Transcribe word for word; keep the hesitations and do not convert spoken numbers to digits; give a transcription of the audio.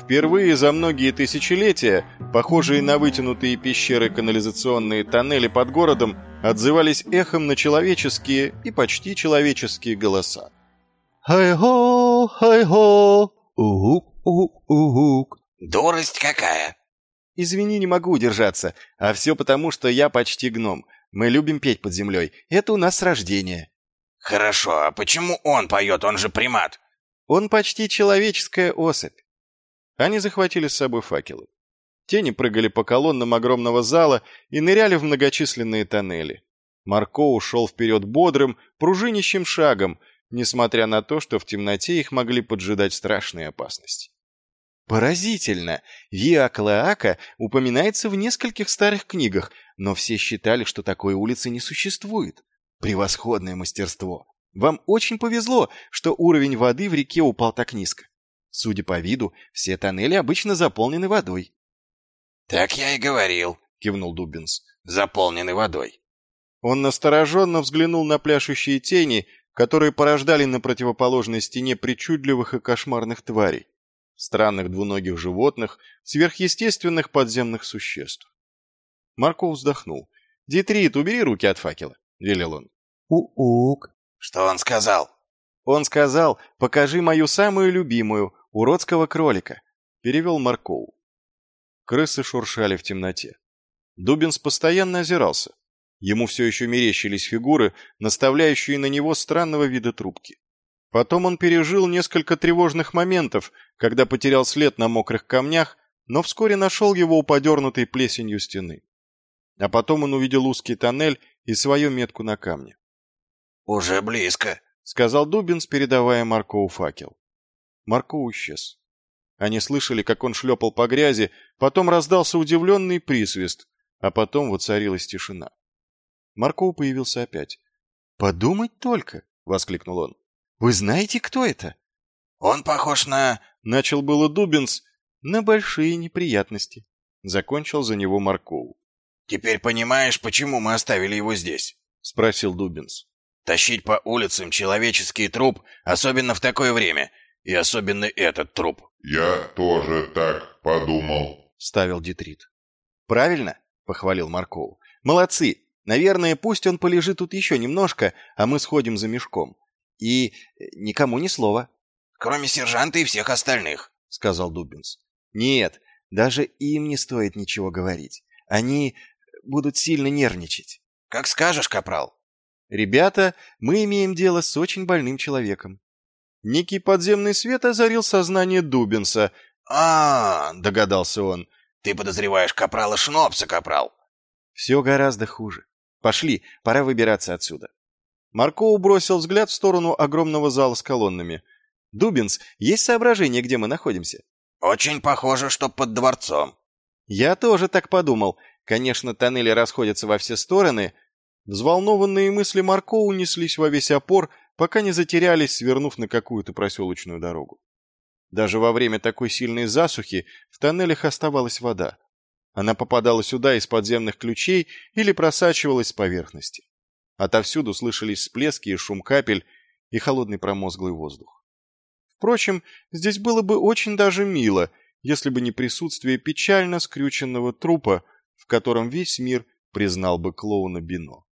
Впервые за многие тысячелетия похожие на вытянутые пещеры канализационные тоннели под городом отзывались эхом на человеческие и почти человеческие голоса. «Хай-хо, хай-хо! Угук, угук, угук!» «Дурость какая!» «Извини, не могу удержаться, а все потому, что я почти гном. Мы любим петь под землей. Это у нас с рождения». «Хорошо, а почему он поет, он же примат?» «Он почти человеческая особь». Они захватили с собой факелы. Тени прыгали по колоннам огромного зала и ныряли в многочисленные тоннели. Марко ушел вперед бодрым, пружинищим шагом, несмотря на то, что в темноте их могли поджидать страшные опасности. Поразительно! Виа Клоака упоминается в нескольких старых книгах, но все считали, что такой улицы не существует. Превосходное мастерство! Вам очень повезло, что уровень воды в реке упал так низко. Судя по виду, все тоннели обычно заполнены водой. «Так я и говорил», — кивнул Дуббинс, — «заполнены водой». Он настороженно взглянул на пляшущие тени, которые порождали на противоположной стене причудливых и кошмарных тварей, странных двуногих животных, сверхъестественных подземных существ. Марко вздохнул. «Дитрит, убери руки от факела», — велел он. «У-ук». «Что он сказал?» «Он сказал, покажи мою самую любимую, уродского кролика», — перевел Маркоу. Крысы шуршали в темноте. Дуббинс постоянно озирался. Ему все еще мерещились фигуры, наставляющие на него странного вида трубки. Потом он пережил несколько тревожных моментов, когда потерял след на мокрых камнях, но вскоре нашел его у подернутой плесенью стены. А потом он увидел узкий тоннель и свою метку на камне. «Уже близко», — сказал Дуббинс, передавая Маркоу факел. Маркоу исчез. Они слышали, как он шлепал по грязи, потом раздался удивленный присвист, а потом воцарилась тишина. Маркоу появился опять. «Подумать только!» — воскликнул он. «Вы знаете, кто это?» «Он похож на...» — начал было Дуббинс. «На большие неприятности», — закончил за него Маркоу. «Теперь понимаешь, почему мы оставили его здесь?» — спросил Дуббинс. «Тащить по улицам человеческий труп, особенно в такое время, и особенно этот труп». «Я тоже так подумал», — ставил Дитрит. «Правильно», — похвалил Маркоу. «Молодцы! Наверное, пусть он полежит тут еще немножко, а мы сходим за мешком. И никому ни слова». «Кроме сержанта и всех остальных», — сказал Дуббинс. «Нет, даже им не стоит ничего говорить. Они будут сильно нервничать». «Как скажешь, капрал». «Ребята, мы имеем дело с очень больным человеком». Некий подземный свет озарил сознание Дуббинса. «А, — догадался он, — ты подозреваешь капрала Шнопса, капрал». «Все гораздо хуже. Пошли, пора выбираться отсюда». Маркоу бросил взгляд в сторону огромного зала с колоннами. «Дуббинс, есть соображение, где мы находимся?» «Очень похоже, что под дворцом». «Я тоже так подумал. Конечно, тоннели расходятся во все стороны». Взволнованные мысли Маркоу неслись во весь опор, пока не затерялись, свернув на какую-то проселочную дорогу. Даже во время такой сильной засухи в тоннелях оставалась вода. Она попадала сюда из подземных ключей или просачивалась с поверхности. Отовсюду слышались всплески и шум капель, и холодный промозглый воздух. Впрочем, здесь было бы очень даже мило, если бы не присутствие печально скрюченного трупа, в котором весь мир признал бы клоуна Бино.